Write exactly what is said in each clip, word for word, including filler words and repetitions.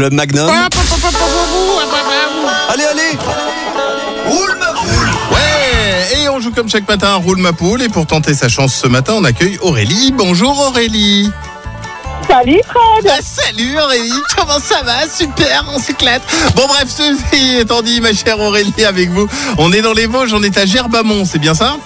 Club Magnum. Allez, allez, roule ma poule. Ouais, et on joue comme chaque matin à Roule ma poule. Et pour tenter sa chance ce matin, on accueille Aurélie. Bonjour Aurélie. Salut Fred. Ah, salut Aurélie, comment ça va? Super, on s'éclate. Bon bref, ceci étant dit, ma chère Aurélie, avec vous, on est dans les Vosges, on est à Gerbamont, c'est bien ça?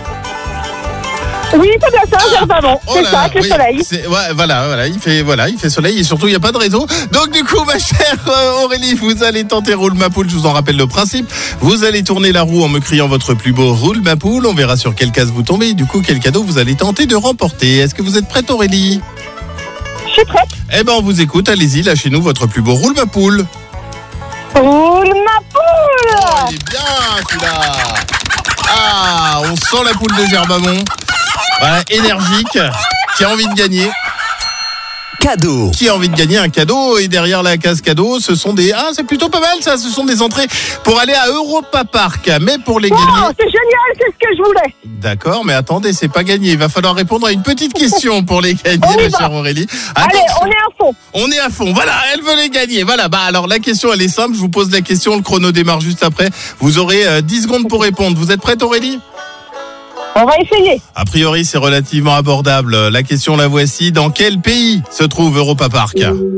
Oui, c'est bien ça, Ah, Gerbamont. oh C'est là ça, là, avec le oui, soleil. c'est- ouais, voilà, voilà, il fait, voilà, il fait soleil et surtout il n'y a pas de réseau. Donc du coup, ma chère euh, Aurélie, vous allez tenter Roule ma poule. Je vous en rappelle le principe. Vous allez tourner la roue en me criant votre plus beau Roule ma poule. On verra sur quelle case vous tombez. Et du coup, quel cadeau vous allez tenter de remporter. Est-ce que vous êtes prête, Aurélie? Je suis prête. Eh ben, on vous écoute. Allez-y, lâchez-nous votre plus beau Roule ma poule. Roule ma poule. Oh, il est bien, celui-là. Ah, on sent la poule de Gerbamont. Voilà, énergique, qui a envie de gagner. Cadeau. Qui a envie de gagner un cadeau. Et derrière la case cadeau, ce sont des... Ah, c'est plutôt pas mal ça, ce sont des entrées pour aller à Europa Park. Mais pour les Oh, gagner... c'est génial, c'est ce que je voulais. D'accord, mais attendez, c'est pas gagné. Il va falloir répondre à une petite question pour les gagner, On y ma va. chère Aurélie. Allez, Attention, on est à fond. on est à fond. Voilà, elle veut les gagner. Voilà, bah alors la question, elle est simple. Je vous pose la question, le chrono démarre juste après. Vous aurez euh, dix secondes pour répondre. Vous êtes prête, Aurélie? On va essayer. A priori, c'est relativement abordable. La question, la voici. Dans quel pays se trouve Europa Park?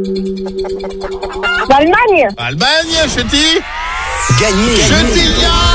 L'Allemagne. Allemagne, Chetty? Gagné. Chetty,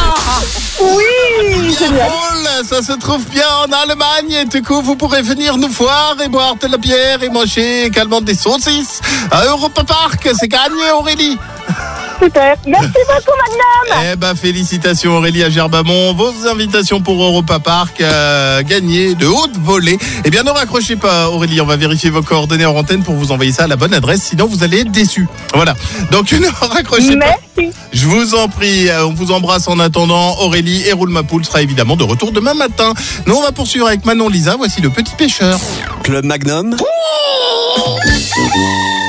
Oui, génial. Jawohl, ça se trouve bien en Allemagne. Et du coup, vous pourrez venir nous voir et boire de la bière et manger également des saucisses à Europa Park. C'est gagné, Aurélie. Super. Merci beaucoup, Magnum. Eh ben, félicitations Aurélie à Gerbamont. Vos invitations pour Europa Park euh, gagnées de haute volée. Eh bien, ne raccrochez pas Aurélie, on va vérifier vos coordonnées en antenne pour vous envoyer ça à la bonne adresse, sinon vous allez être déçus. Voilà, donc ne raccrochez pas. Merci. Je vous en prie, euh, on vous embrasse en attendant. Aurélie et Roule ma poule sera évidemment de retour demain matin. Nous, on va poursuivre avec Manon Lisa. Voici le petit pêcheur. Club Magnum.